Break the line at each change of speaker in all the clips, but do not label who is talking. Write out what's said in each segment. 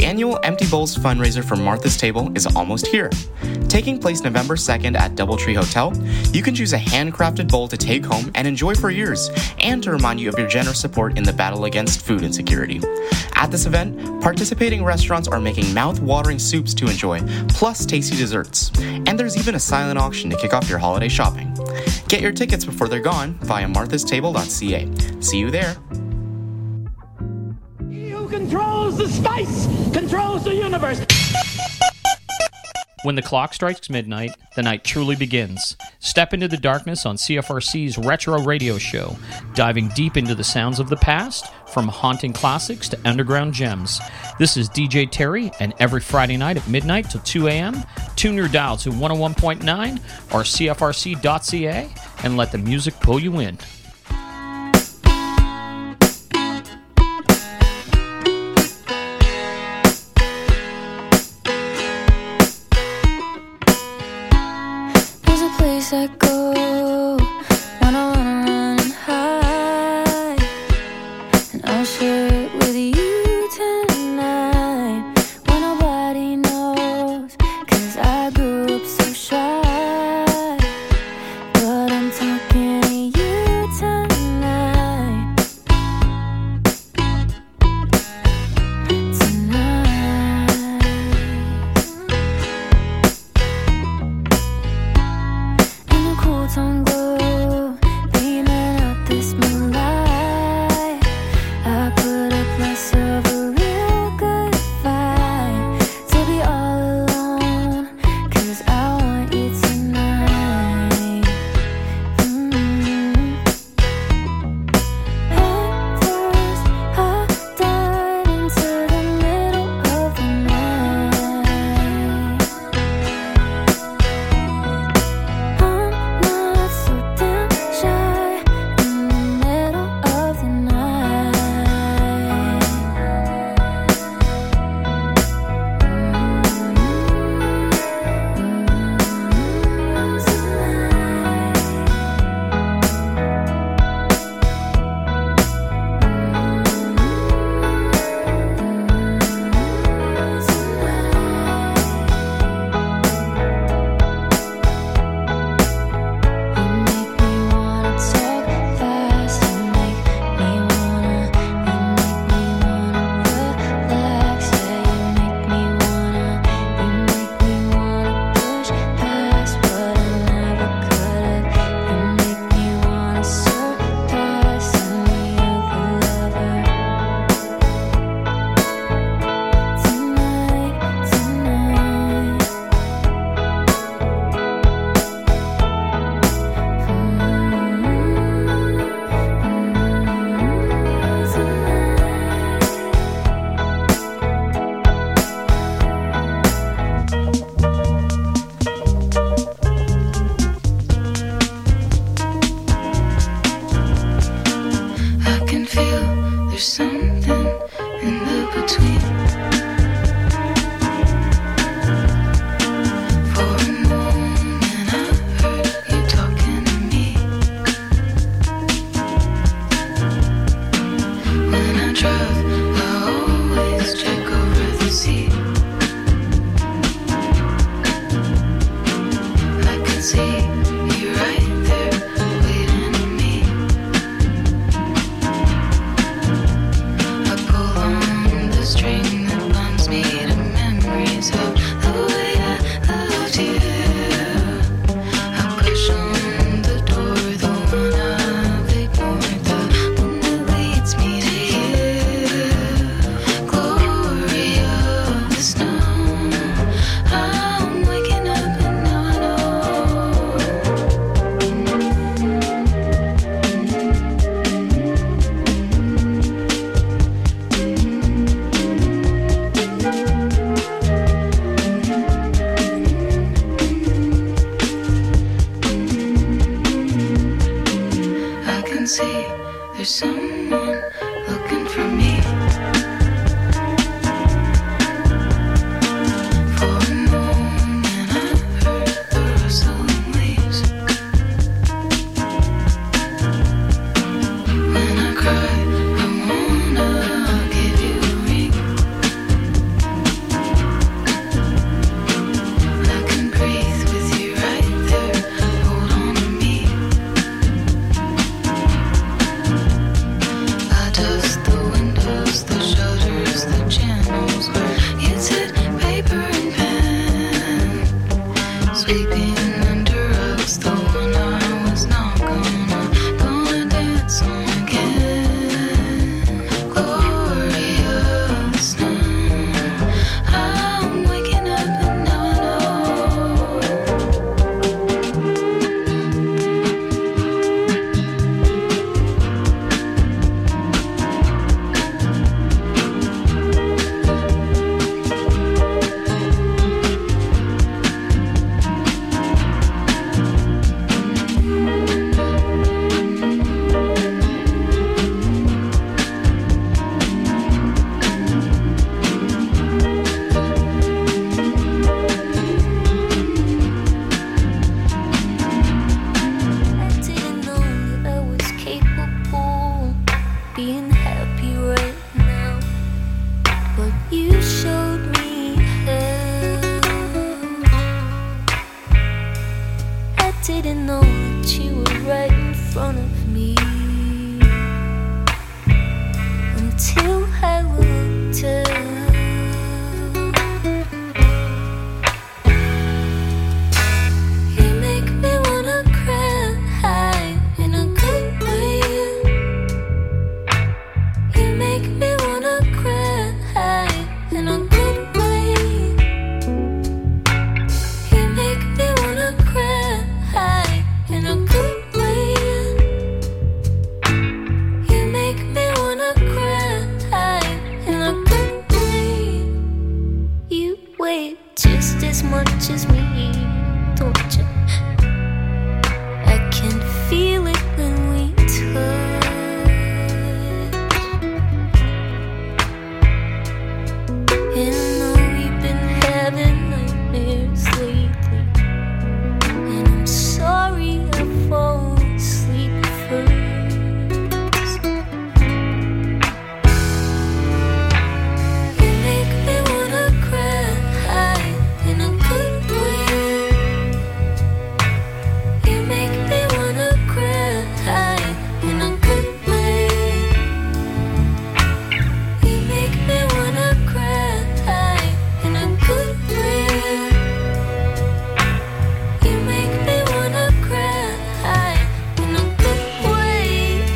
annual Empty Bowls fundraiser for Martha's Table is almost here. Taking place November 2nd at Doubletree Hotel, you can choose a handcrafted bowl to take home and enjoy for years, and to remind you of your generous support in the battle against food insecurity. At this event, participating restaurants are making mouth-watering soups to enjoy, plus tasty desserts. And there's even a silent auction to kick off your holiday shopping. Get your tickets before they're gone via marthastable.ca. See you there.
He who controls the spice controls the universe.
When the clock strikes midnight, the night truly begins. Step into the darkness on CFRC's Retro Radio Show, diving deep into the sounds of the past, from haunting classics to underground gems. This is DJ Terry, and every Friday night at midnight till 2 a.m., tune your dial to 101.9 or CFRC.ca and let the music pull you in.
I go when I wanna run and hide, and I'll share it with you tonight when nobody knows, 'cause I grew up so shy, but I'm talking to you tonight. In the cool much as me, don't you? I can feel it when we touch. And though we've been having nightmares lately, and I'm sorry I fall asleep first. You make me wanna cry in a good way. You make me wanna cry in a good way. You make me wanna cry in a good way. You make me wanna cry in a good way.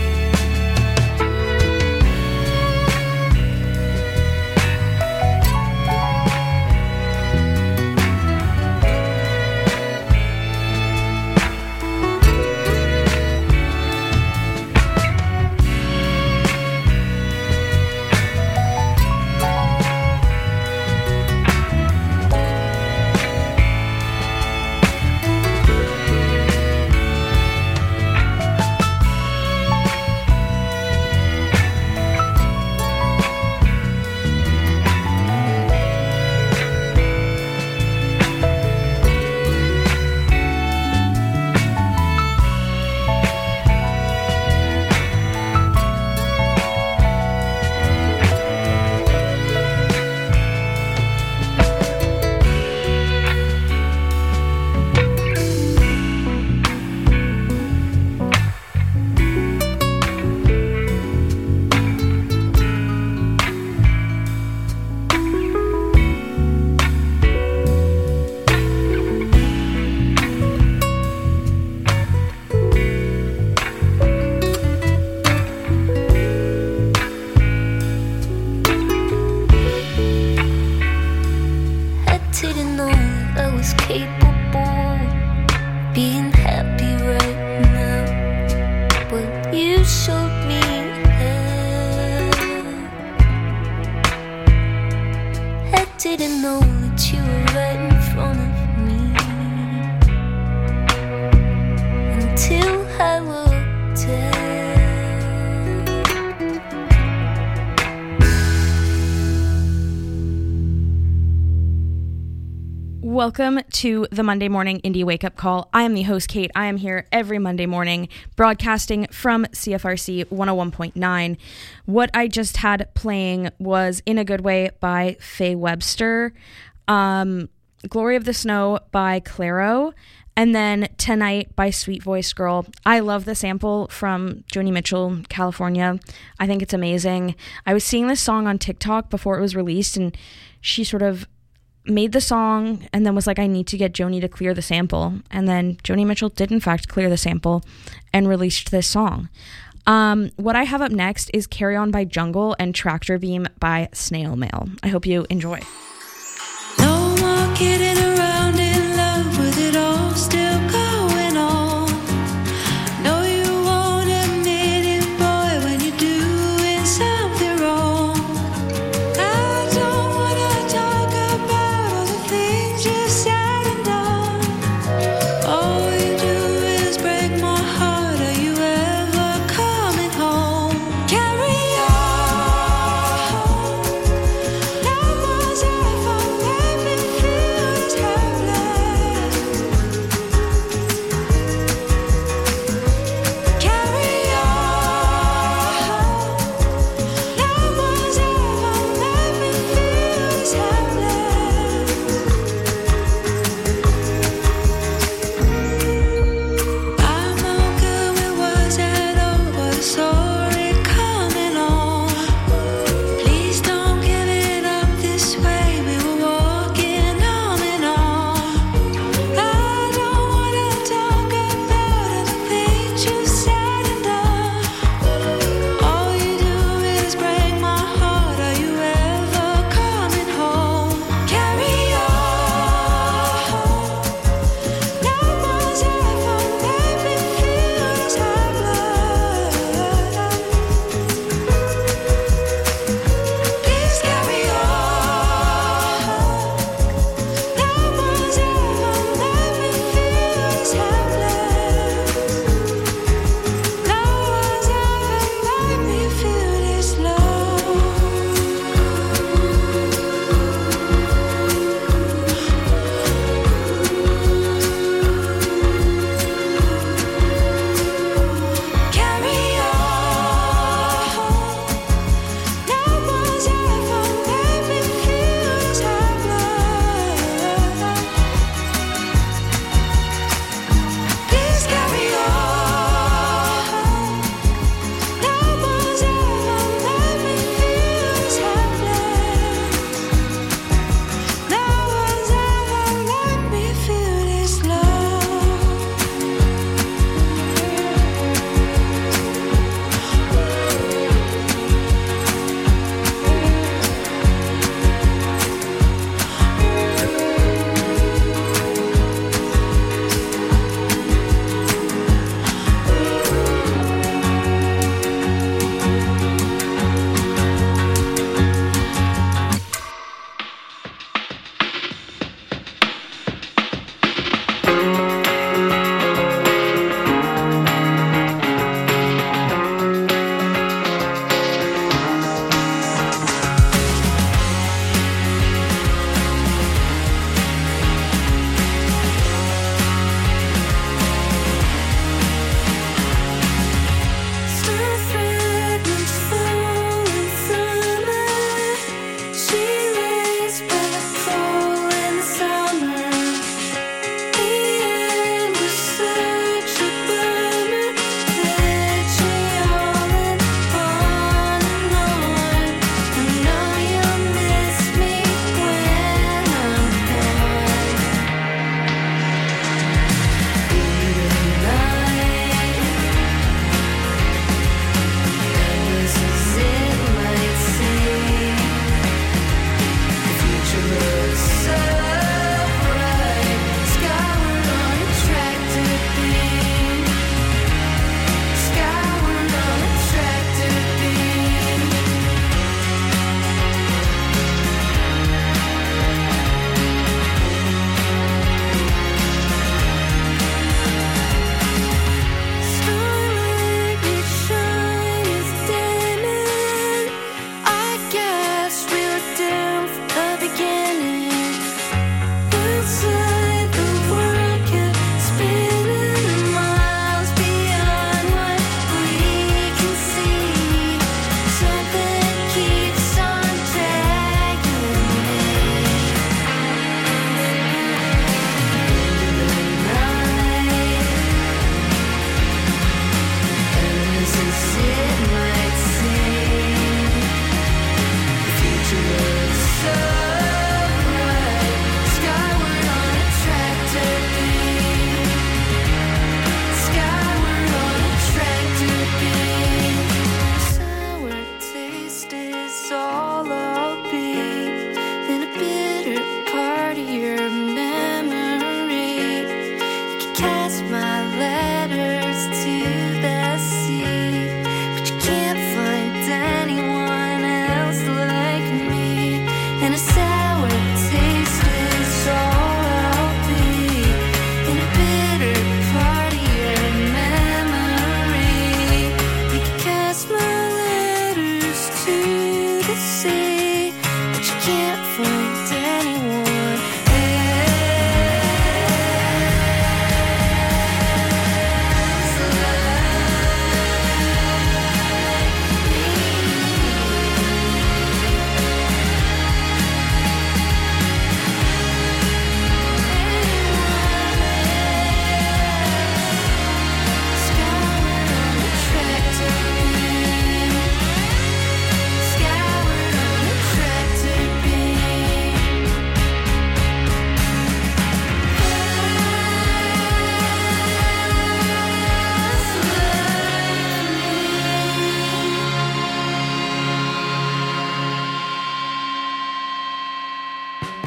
I didn't know I was capable of being happy right now, but you showed me how. I didn't know that you were right in front of me until I looked down.
Welcome to the Monday Morning Indie Wake Up Call. I am the host, Kate. I am here every Monday morning, broadcasting from CFRC 101.9. What I just had playing was In a Good Way by Faye Webster, Glory of the Snow by Clairo, and then Tonight by Sweet Voice Girl. I love the sample from Joni Mitchell, California. I think it's amazing. I was seeing this song on TikTok before it was released, and she sort of made the song and then was like, I need to get Joni to clear the sample. And then Joni Mitchell did in fact clear the sample and released this song. What I have up next is Carry On by Jungle and Tractor Beam by Snail Mail. I hope you enjoy.
No more kidding around in love with it all still going on. No, you won't admit it, boy, when you're doing something wrong. I don't wanna talk about all the things you've said and done. All you do is break my heart. Are you ever coming home? Carry on. That was if I made me feel as hurt.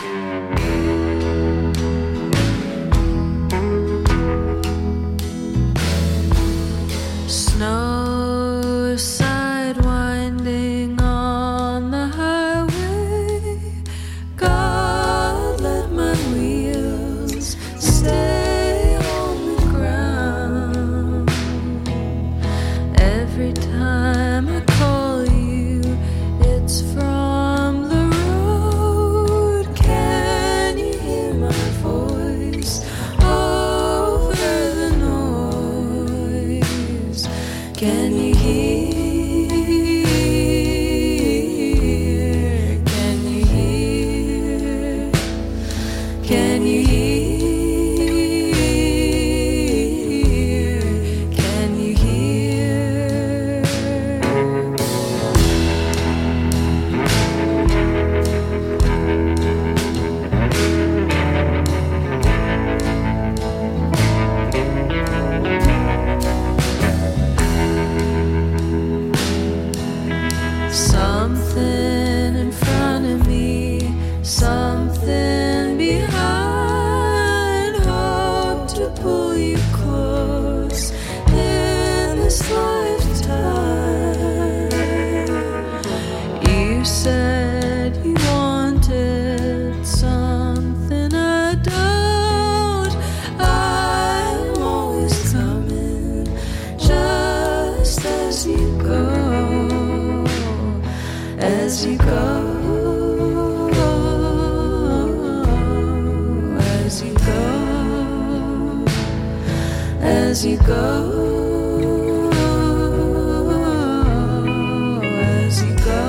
Snow sidewinding on the highway. God, let my wheels stay on the ground. Every time I call you, it's from the road. Can you hear my voice over the noise? Can you hear? Can you hear? Can you hear? Can you hear? Something in front of me, something behind. Hope to pull you close in this lifetime. You said you wanted something I don't. I'm always coming just as you go. As you go, as you go, as you go, as you go.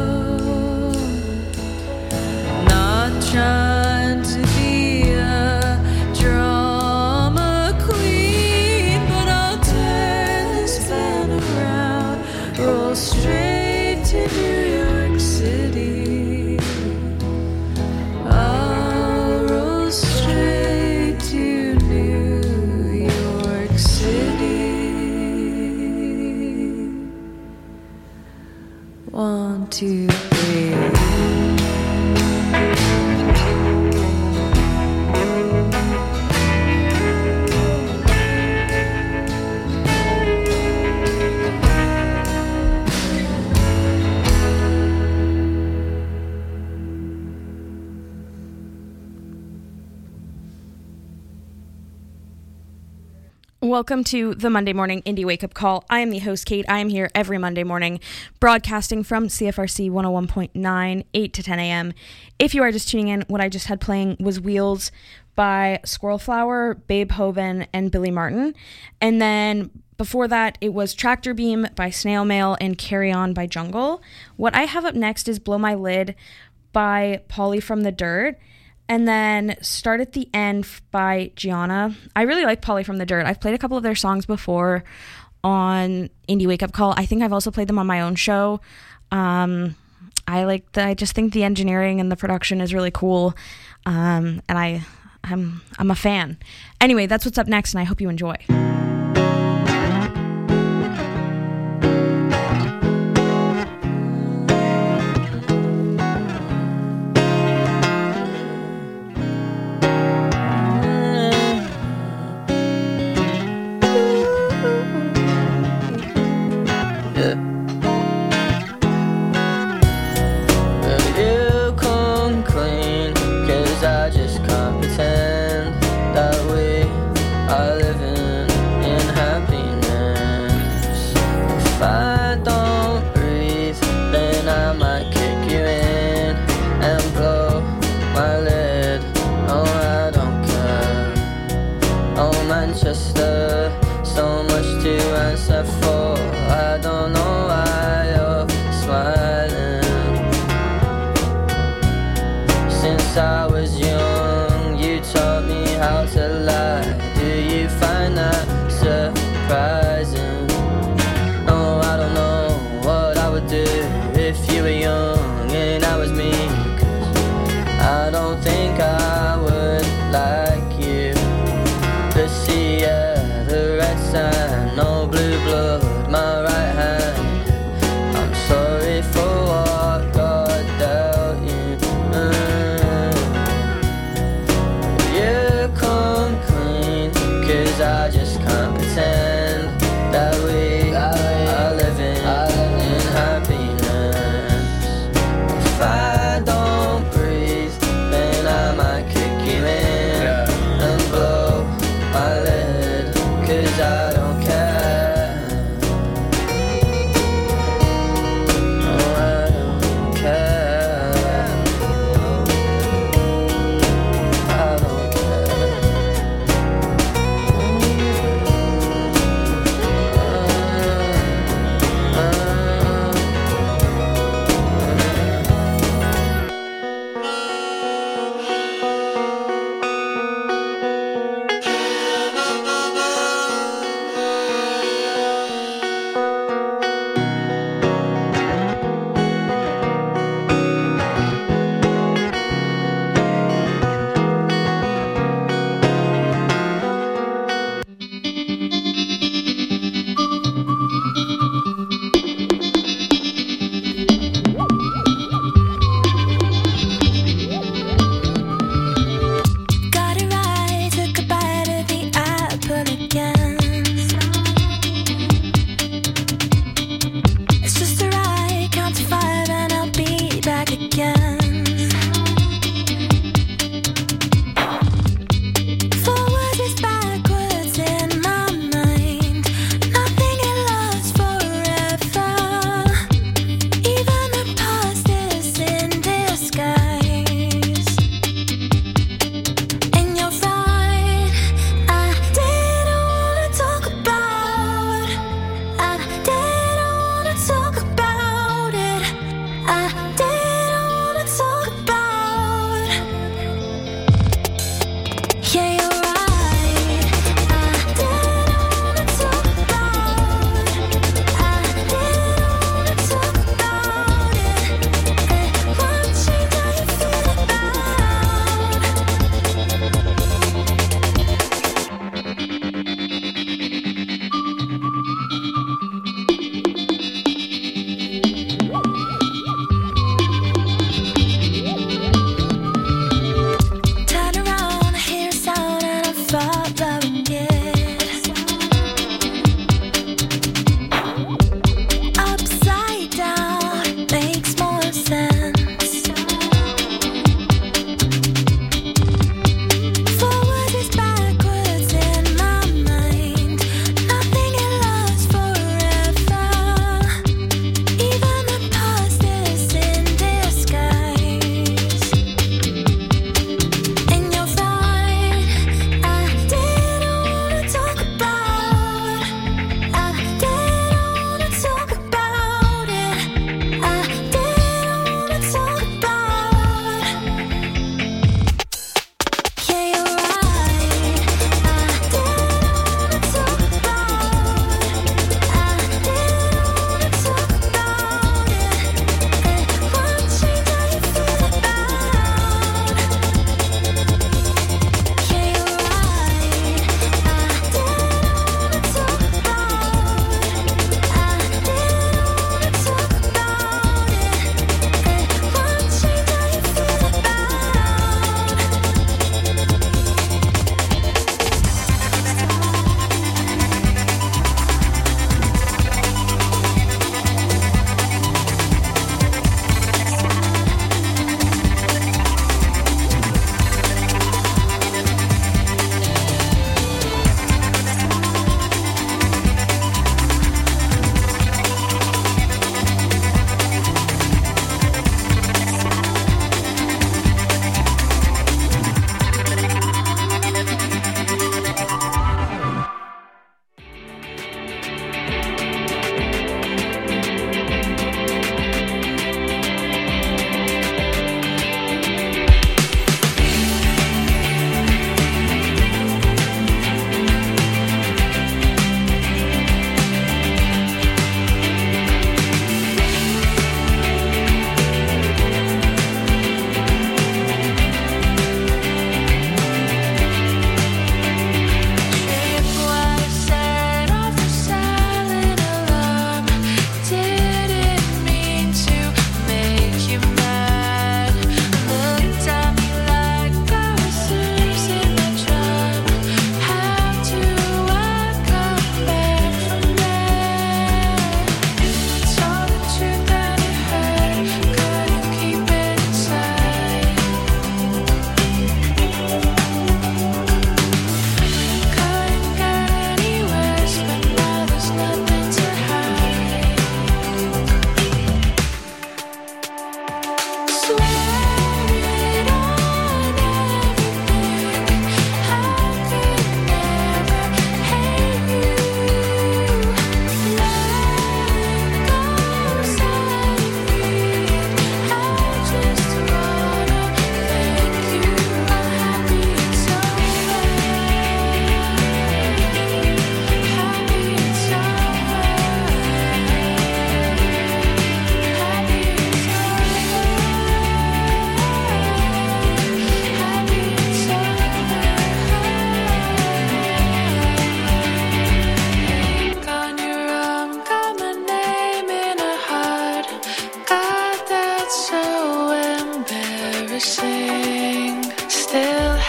Not trying to be a drama queen, but I'll turn this van around, roll straight to New York City. I'll roll straight to New York City. 1, 2, 3.
Welcome to the Monday Morning Indie Wake Up Call. I am the host, Kate. I am here every Monday morning, broadcasting from CFRC 101.9, 8 to 10 a.m. If you are just tuning in, what I just had playing was Wheels by Squirrel Flower, Babe Hoven, and Billy Martin. And then before that, it was Tractor Beam by Snail Mail and Carry On by Jungle. What I have up next is Blow My Lid by Polly from the Dirt. And then Start at the End by Gianna. I really like Polly from the Dirt. I've played a couple of their songs before on Indie Wake Up Call. I think I've also played them on my own show. I just think the engineering and the production is really cool. And I'm a fan. Anyway, that's what's up next, and I hope you enjoy.
You come clean, 'cause I just can't pretend that we are living in happiness. If I don't breathe, then I might kick you in and blow my lid. Oh, I don't care. Oh, Manchester, so much to answer for. I don't know why you're smiling. Since I was young, you taught me how to lie. Do you find that surprising? Oh, I don't know what I would do if you were young and I was me. 'Cause I don't think I would like you. The sea, yeah, the red sand, no blue blood, my right hand. I'm sorry for what God dealt you.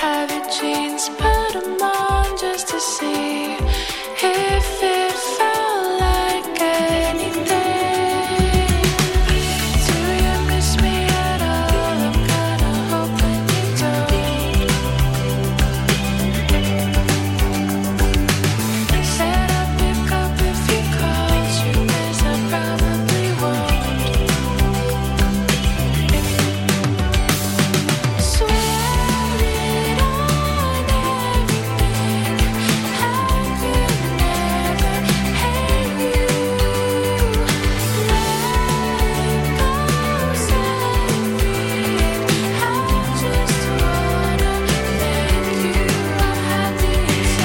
have your jeans, put 'em on just to see if it felt like anything. Do you miss me at all? I'm kinda hoping you don't. Said I'd pick up if you called you, 'cause I probably won't. Swear it on everything. I could never hate you. Let go, set free. I just wanna make you happy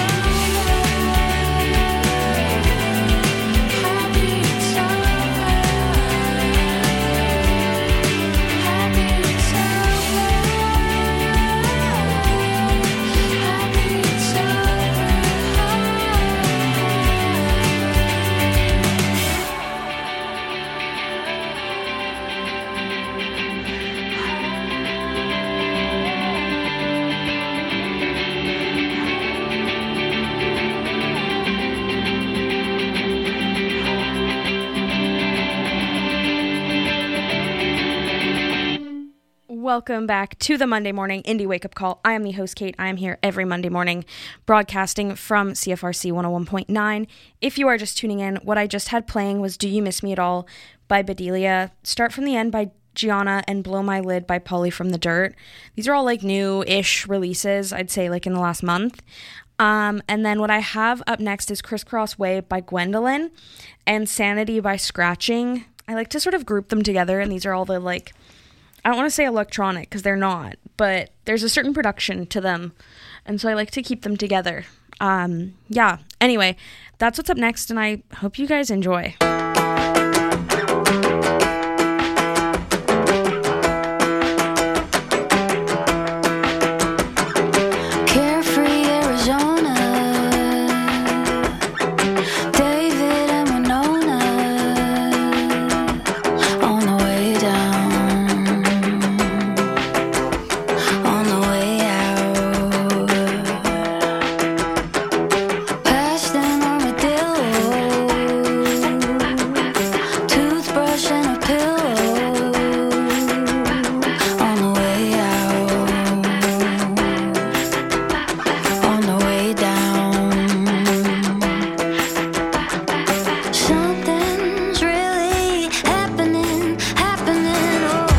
Welcome back to the Monday Morning Indie Wake Up Call. I am the host, Kate. I am here every Monday morning broadcasting from CFRC 101.9. If you are just tuning in, what I just had playing was Do You Miss Me At All by Bedelia, Start From The End by Gianna, and Blow My Lid by Polly from the Dirt. These are all like new-ish releases, I'd say like in the last month. And then what I have up next is Crisscross Way by Gwendolyn and Sanity by Scratching. I like to sort of group them together, and these are all the like, I don't want to say electronic because they're not, but there's a certain production to them, and so I like to keep them together. Yeah, anyway, that's what's up next, and I hope you guys enjoy.
Carefree Arizona, David and Winona, on the way down, on the way out, past an armadillo, toothbrush and a pillow, on the way out, on the way down. Something's really happening, oh.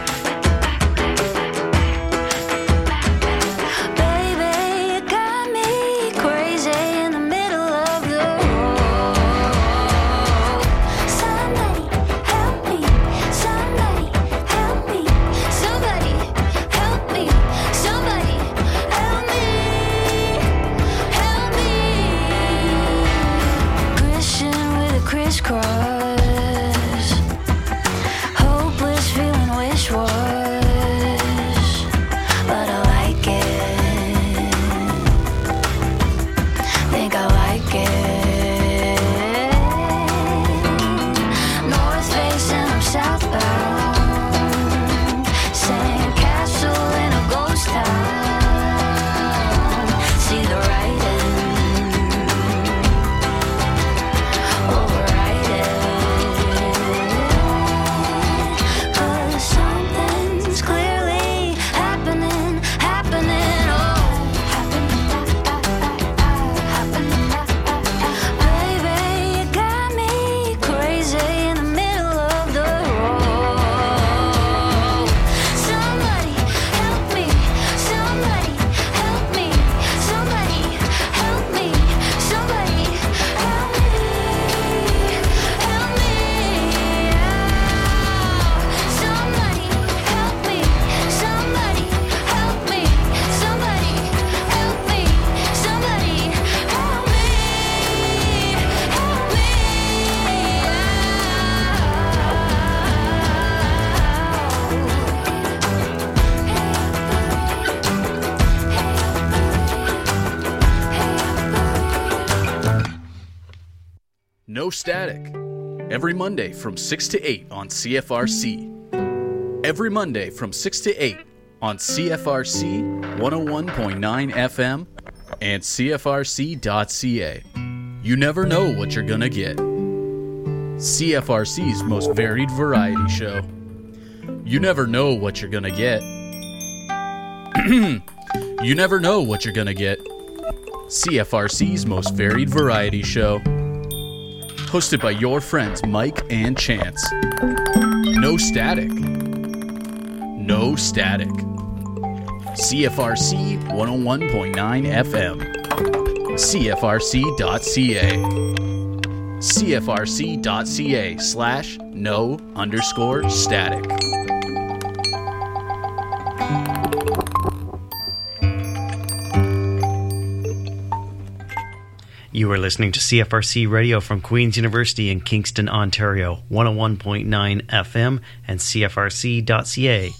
Baby, you got me crazy in the middle of the road. Somebody help me, somebody help me, somebody help me, somebody help me, help me. Christian with a crisscross, hopeless feeling wish-wash, but I like it, think I like it. North Face and I'm southbound, sand castle in a ghost town, see the writing, override it, 'cause something's clearly happening, oh. Baby, you got me crazy in the middle of the road. Somebody help me, somebody help me, somebody help me, somebody help me, help me. Somebody help me, somebody help me, somebody help me, somebody help me,
No Static. Every Monday from 6 to 8 on CFRC. Every Monday from 6 to 8 on CFRC 101.9 FM and CFRC.ca. You never know what you're gonna get. CFRC's most varied variety show. You never know what you're gonna get. You never know what you're gonna get. CFRC's most varied variety show. Hosted by your friends Mike and Chance. No static. No static. CFRC 101.9 FM. CFRC.ca. CFRC.ca/no_static.
You are listening to CFRC Radio from Queen's University in Kingston, Ontario, 101.9 FM and CFRC.ca.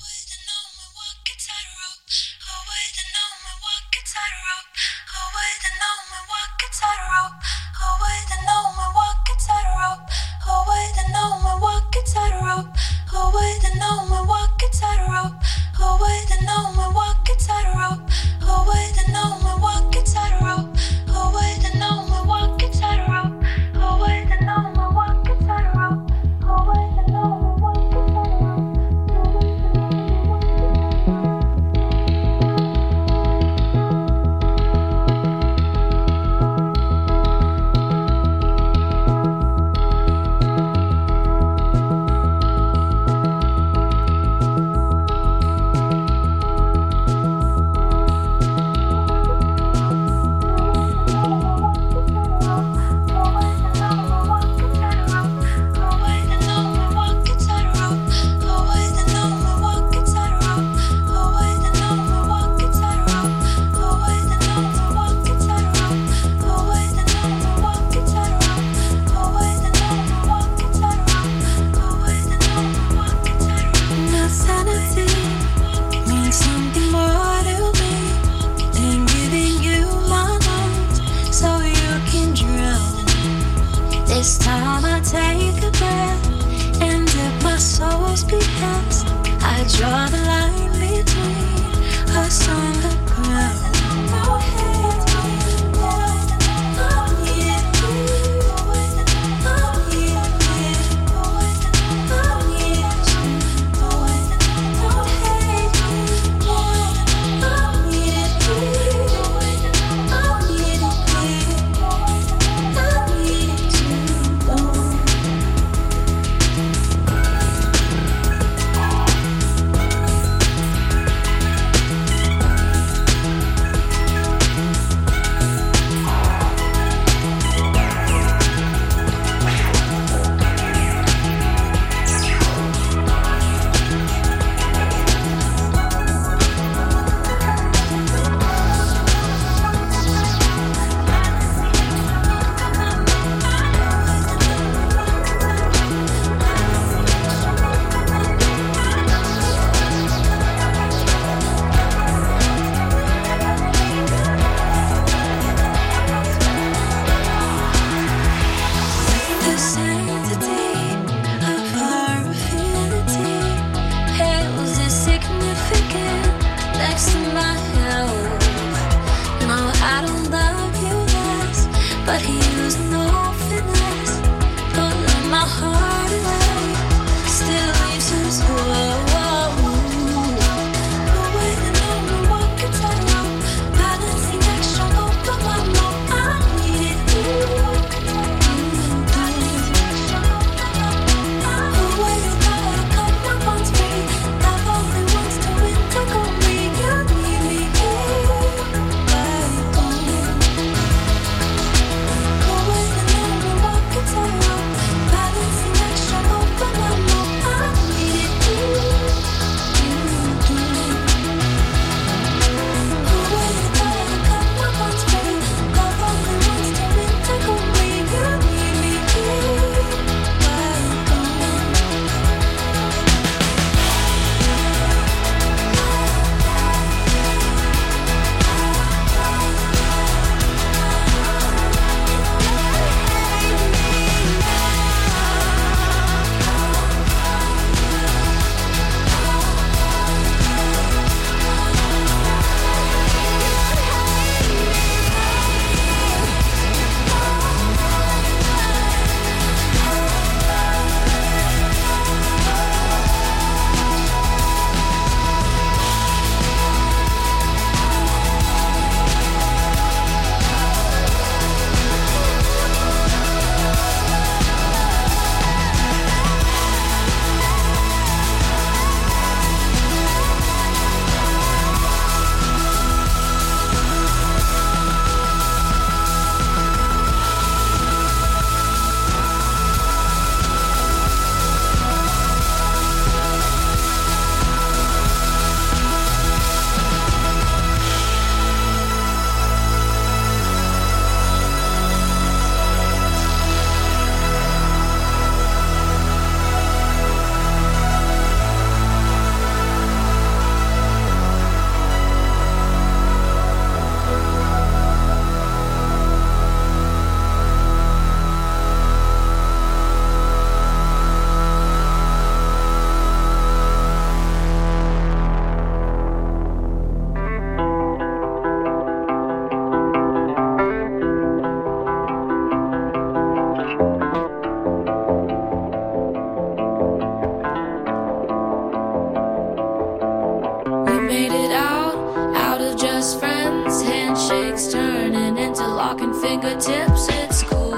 Handshakes turning into locking fingertips. It's cool.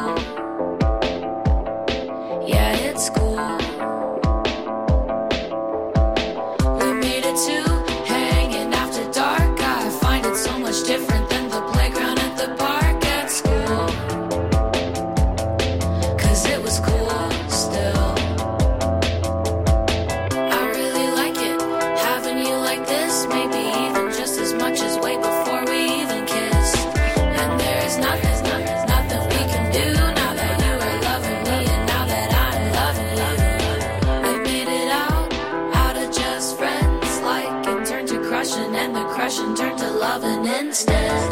Yeah, it's cool. We made it to hanging after dark. I find it so much different than the playground at the park at school. 'Cause it was cool still. I really like it, having you like this. Maybe even just as much as way before we even kissed. And there's nothing we can do now that you are loving me and now that I'm loving you. We made it out of just friends. Like it turned to crushing and the crushing turned to loving instead.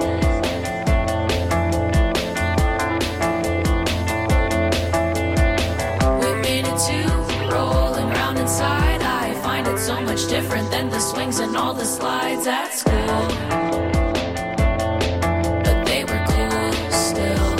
We made it to rolling round inside. I find it so much different than the swings and all the slides at school. But they were cool still.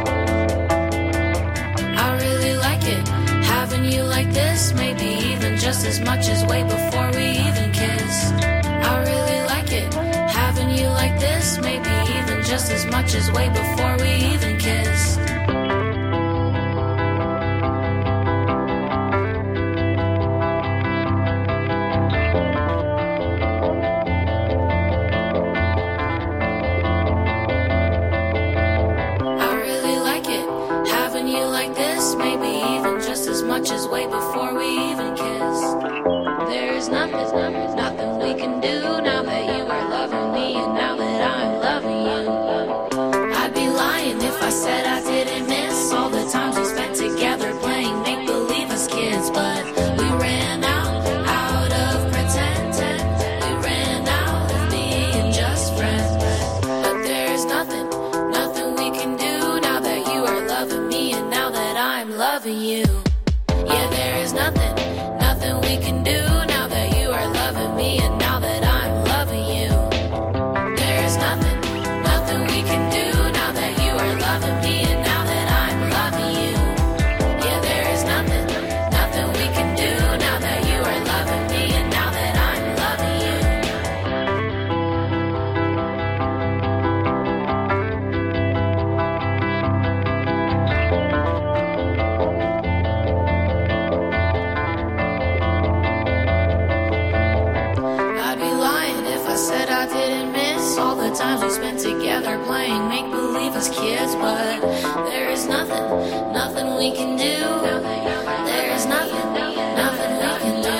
I really like it, having you like this. Maybe even just as much as way before we even kissed. I really like it, having you like this. Maybe even just as much as way before we even kissed. I really like it, having you like this. Maybe even just as much as way before we even kissed. There's nothing we can do now that you are loving me and now that I'm loving you. I'd be lying if I said I didn't miss all the times we spent together playing make-believe as kids. But we ran out of pretending. We ran out of being just friends. But there's nothing we can do now that you are loving me and now that I'm loving you. Yeah, there is nothing we can do now that you are loving me and now that I'm loving you. There is nothing we can do now that you are loving me and now that I'm loving you. Yeah, there is nothing we can do now that you are loving me and now that I'm loving you. I'd be lying if I said I didn't miss all the times we spent together playing make-believe as kids. But there is nothing we can do. There is nothing we can do.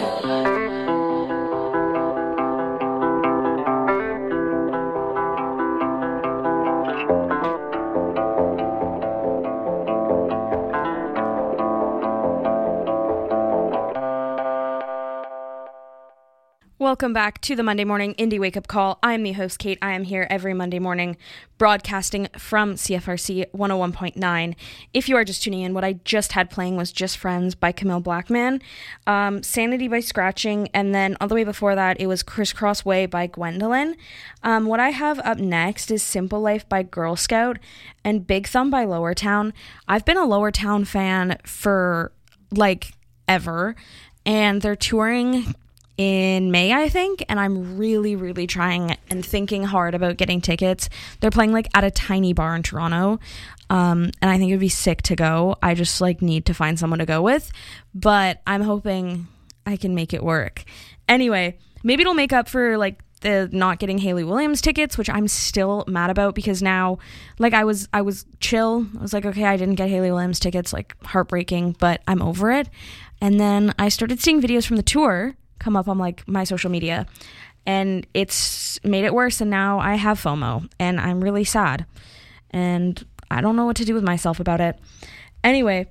Welcome back to the Monday Morning Indie Wake Up Call. I am the host, Kate. I am here every Monday morning broadcasting from CFRC 101.9. If you are just tuning in, what I just had playing was Just Friends by Camille Blackman, Sanity by Scratching, and then all the way before that, it was Crisscross Way by Gwendolyn. What I have up next is Simple Life by Girl Scout and Big Thumb by Lower Town. I've been a Lower Town fan for, like, ever, and they're touring in May, I think, and I'm really, really trying and thinking hard about getting tickets. They're playing, like, at a tiny bar in Toronto, and I think it would be sick to go. I just, like, need to find someone to go with, but I'm hoping I can make it work. Anyway, maybe it'll make up for, like, the not getting Hayley Williams tickets, which I'm still mad about, because now, like, I was chill. I was like, okay, I didn't get Hayley Williams tickets, like, heartbreaking, but I'm over it. And then I started seeing videos from the tour come up on, like, my social media, and it's made it worse, and now I have FOMO, and I'm really sad, and I don't know what to do with myself about it. Anyway,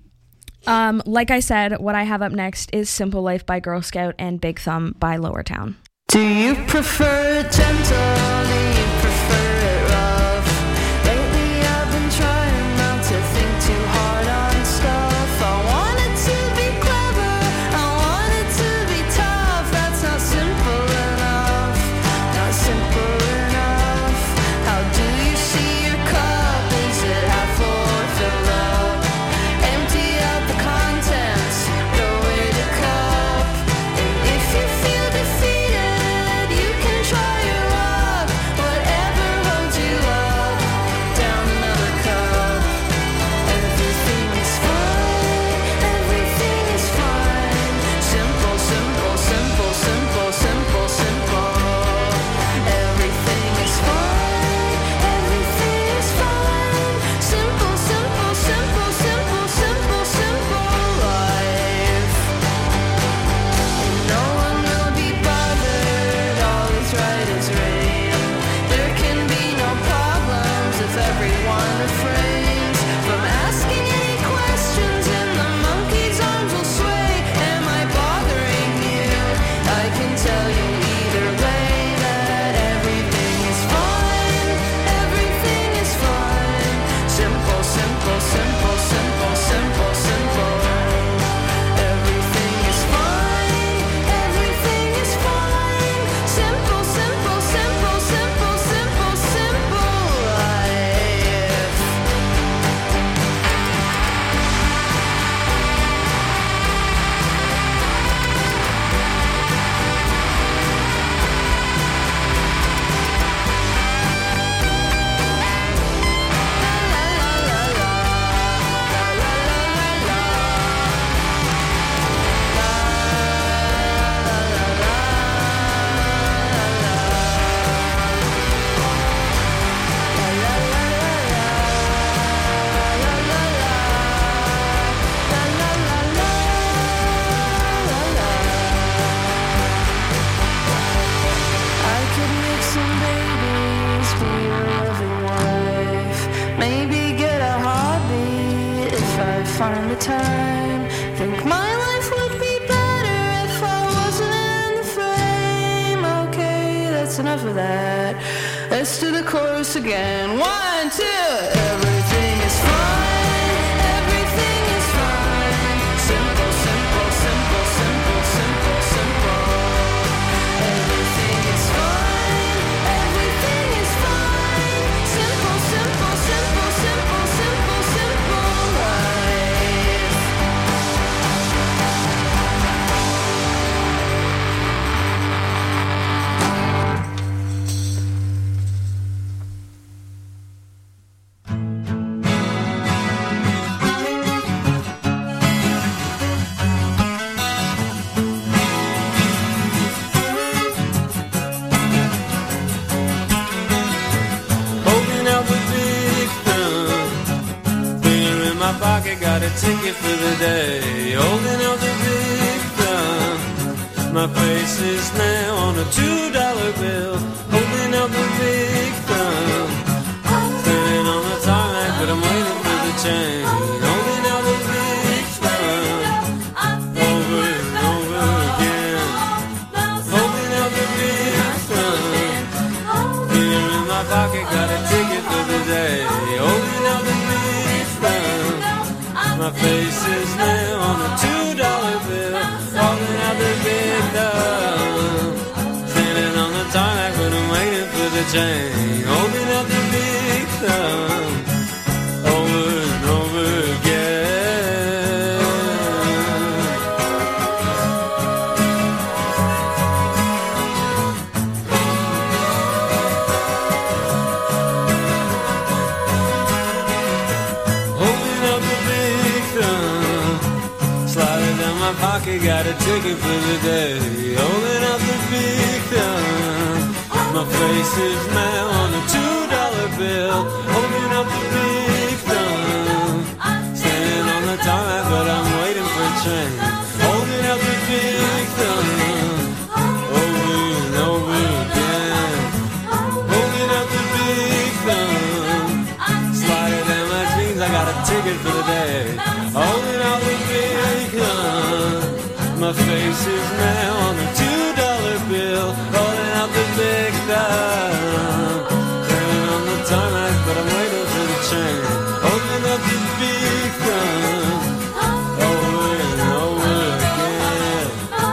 like I said, what I have up next is Simple Life by Girl Scout and Big Thumb by Lower Town.
Do you prefer it gentle? Do you prefer it rough? Lately I've been trying not to think too hard on stuff. I want it to be clever, I want it to be tough. That's not simple enough, not simple enough. How do you see your cup? Is it half or filled up? Empty out the contents, throw away the cup. And if you feel defeated, you can try your time. Think my life would be better if I wasn't in the frame. Okay, that's enough of that. Let's do the chorus again. 1, 2. Everything is fine. Everything is fine. Simple, simple, simple, simple, simple, simple. Everything is fine. Everything is fine. Simple, simple, simple, simple, simple, simple life.
Holding out the big thumb, finger in my pocket, got a ticket for the day. Holding out the big thumb, my face is now on a $2 bill. Holding out the big thumb, standing on the tarmac, but I'm waiting for the train. Holding out the big thumb, over and over again. Holding out the big thumb, finger in my pocket, got a ticket for the day. Holding out the big thumb, my face is now on a $2 bill. Holding out the big thumb, standing on the tarmac, but I'm waiting for the train. Holding out the big thumb, over and over again. Holding up the big thumb, sliding down my pocket, got a ticket for the day. Holding up the big thumb, my face is now on a $2 bill. Holding up the big thumb, standing on the tarmac, but I'm waiting for a train. Holding up the big thumb, over and over again. Holding up the big thumb, sliding down my jeans, I got a ticket for the day. Holding out the big thumb, my face is now on a $2 bill. Holding out the big thumb, standing on the tarmac, but I'm waiting for the train. Holding up the big thumb, over and over again.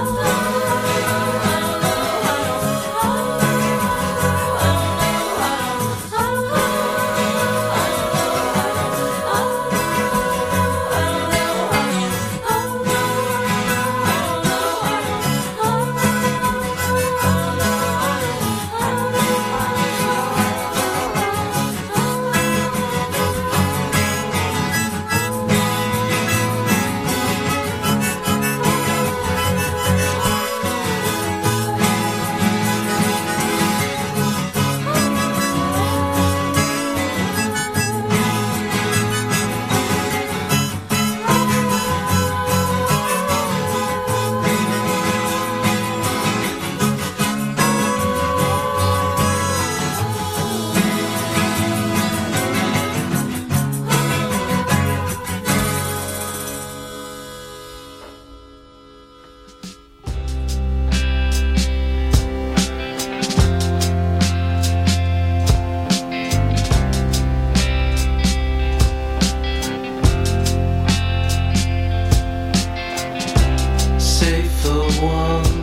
Safe for one,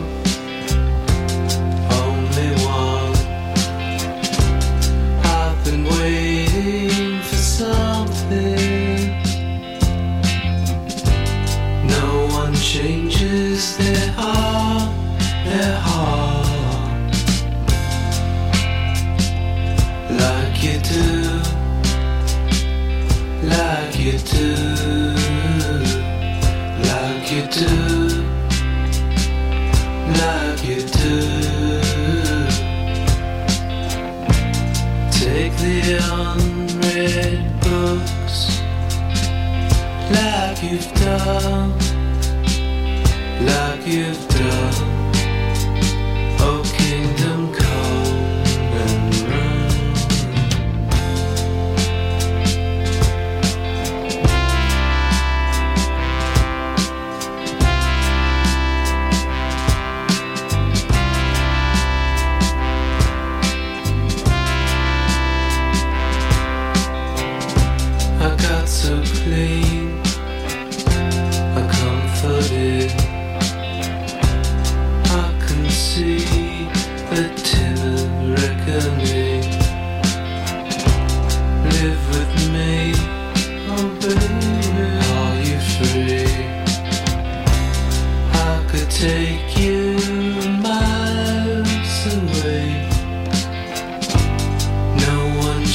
only one. I've been waiting for something. No one changes their heart, like you do, like you do, like you do. Like you do. Take the unread books, like you've done, like you've done. Oh, kingdom come and run.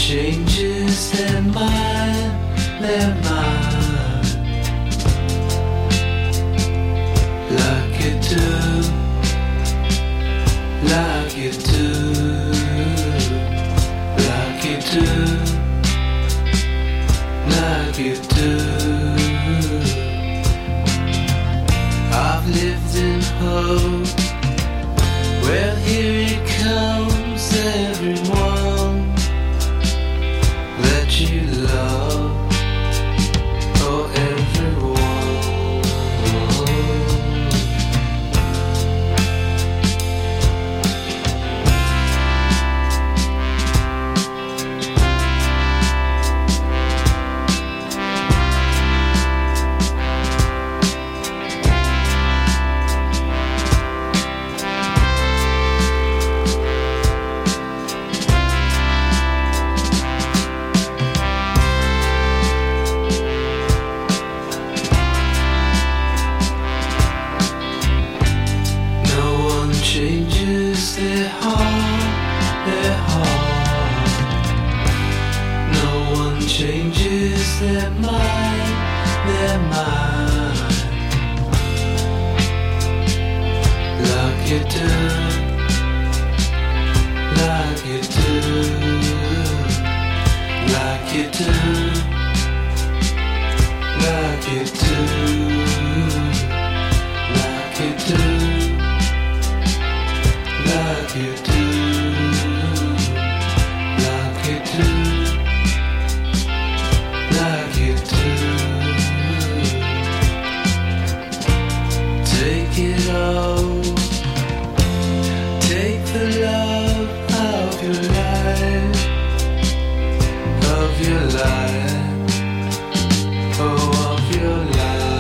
changes, they're mine, they're mine. Like you do, like you do, like you do, like you do. I've lived in hope. Well, here it comes, everyone that you love. Oh, everyone. Changes, they're hard. No one changes, they're mine, they're mine. Like you do, like you do, like you do, like you do, like you do. Like you do, like you do, like you do. Take it all, take the love of your life, of your life, oh, of your life.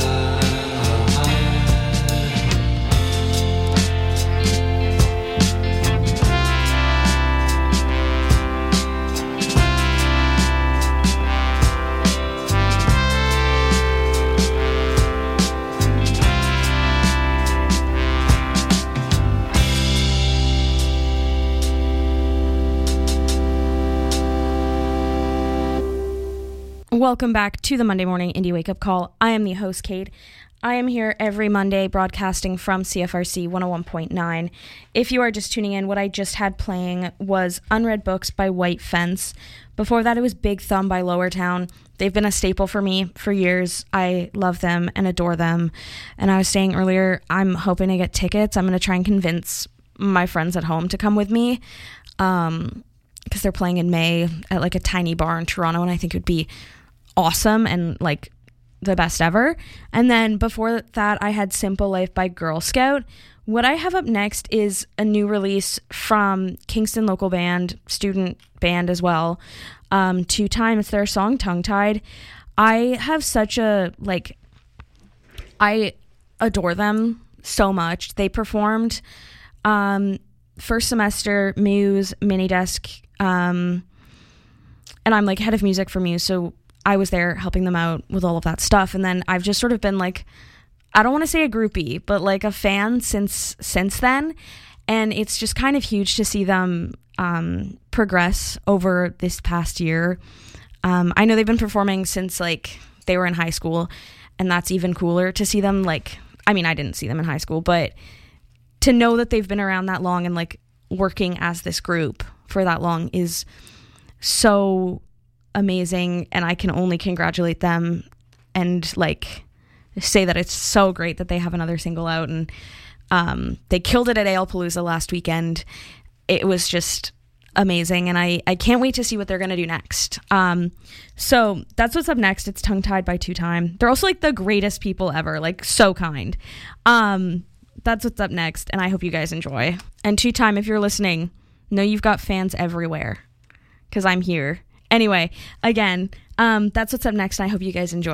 Welcome back to the Monday Morning Indie Wake Up Call. I am the host, Kate. I am here every Monday broadcasting from CFRC 101.9. If you are just tuning in, what I just had playing was Unread Books by White Fence. Before that, it was Big Thumb by Lower Town. They've been a staple for me for years. I love them and adore them. And I was saying earlier, I'm hoping to get tickets. I'm going to try and convince my friends at home to come with me because they're playing in May at like a tiny bar in Toronto, and I think it would be awesome and like the best ever. And then before that, I had Simple Life by Girl Scout. What I have up next is a new release from Kingston local band, student band as well, Two Time. It's their song Tongue Tied. I have such a I adore them so much. They performed first semester Muse, Minidesk, and I'm like head of music for Muse, so I was there helping them out with all of that stuff. And then I've just sort of been like, I don't want to say a groupie, but like a fan since then. And it's just kind of huge to see them progress over this past year. I know they've been performing since like they were in high school, and that's even cooler to see them like, I mean, I didn't see them in high school, but to know that they've been around that long and like working as this group for that long is so amazing, and I can only congratulate them and like say that it's so great that they have another single out. And they killed it at ALPalooza last weekend. It was just amazing, and I can't wait to see what they're gonna do next. So that's what's up next. It's Tongue Tied by Two Time. They're also like the greatest people ever, like so kind. That's what's up next, and I hope you guys enjoy. And Two Time, if you're listening, know you've got fans everywhere because I'm here. Anyway, again, that's what's up next, and I hope you guys enjoy.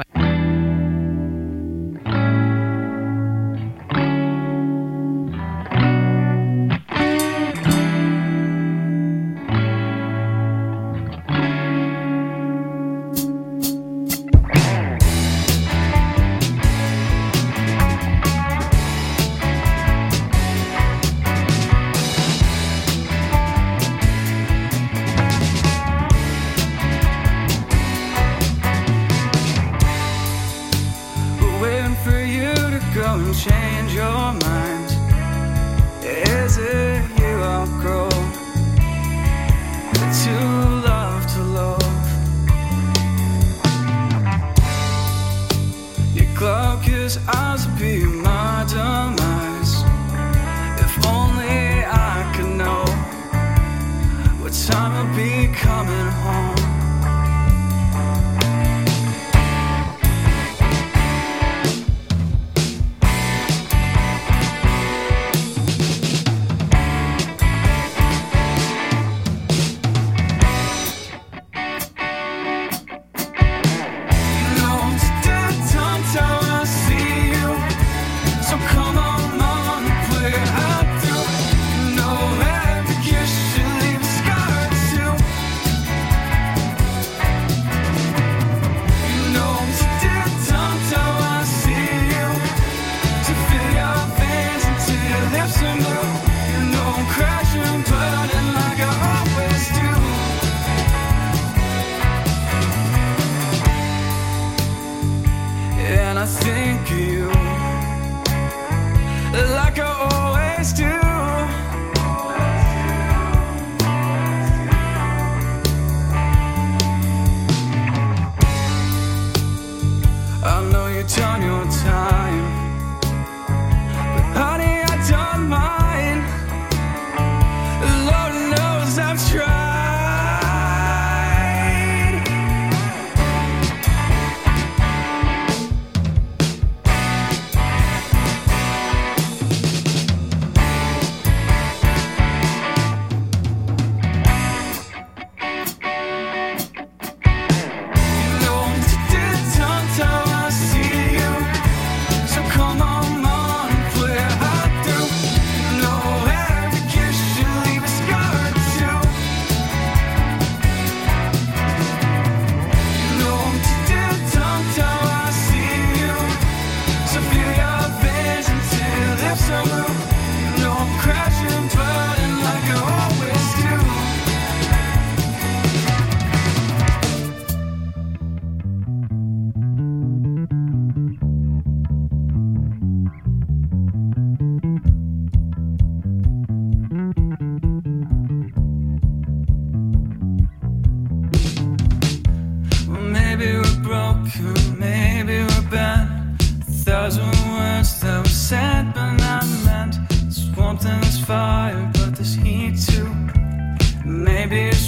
time I'll be coming home. And I think of you like I always do. I know you've done your time, but honey, I done mine. Lord knows I've tried. Maybe we're broken, maybe we're bent. 1,000 words that were said but not meant. There's warmth and there's fire, but there's heat too. Maybe it's